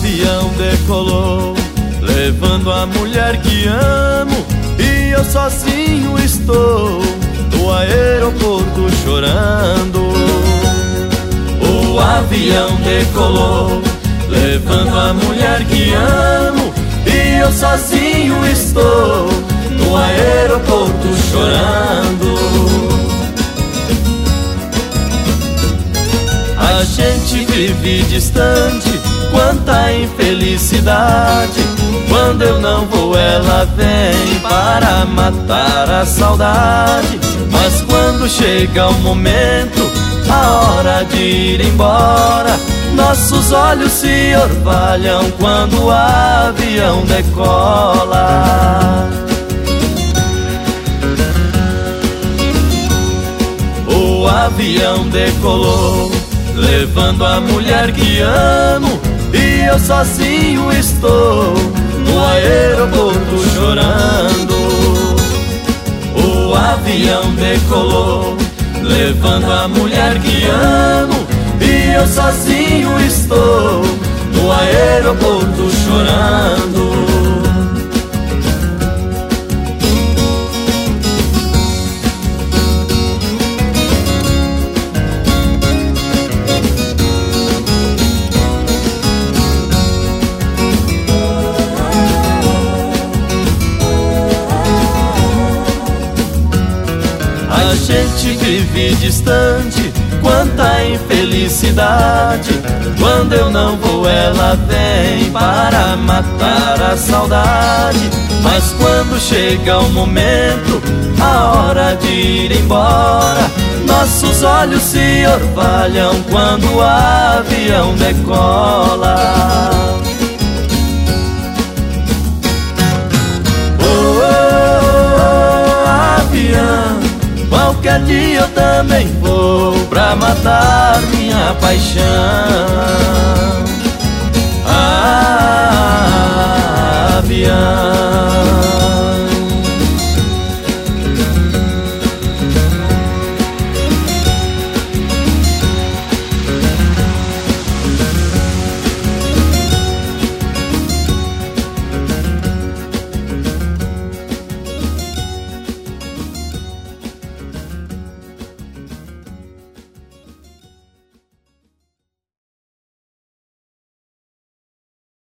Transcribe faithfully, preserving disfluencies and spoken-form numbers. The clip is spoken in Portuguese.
avião decolou, levando a mulher que amo, e eu sozinho estou no aeroporto chorando. O avião decolou, levando a mulher que amo, e eu sozinho estou no aeroporto chorando. A gente vive distante, quanta infelicidade. Quando eu não vou, ela vem para matar a saudade. Mas quando chega o momento, a hora de ir embora, nossos olhos se orvalham quando o avião decola. O avião decolou, levando a mulher que amo, e eu sozinho estou no aeroporto chorando. O avião decolou, levando a mulher que amo, e eu sozinho estou no aeroporto chorando. A gente vive distante, quanta infelicidade. Quando eu não vou, ela vem para matar a saudade. Mas quando chega o momento, a hora de ir embora, nossos olhos se orvalham quando o avião decola. Oh, oh, oh, avião, qualquer dia eu também vou pra matar minha paixão.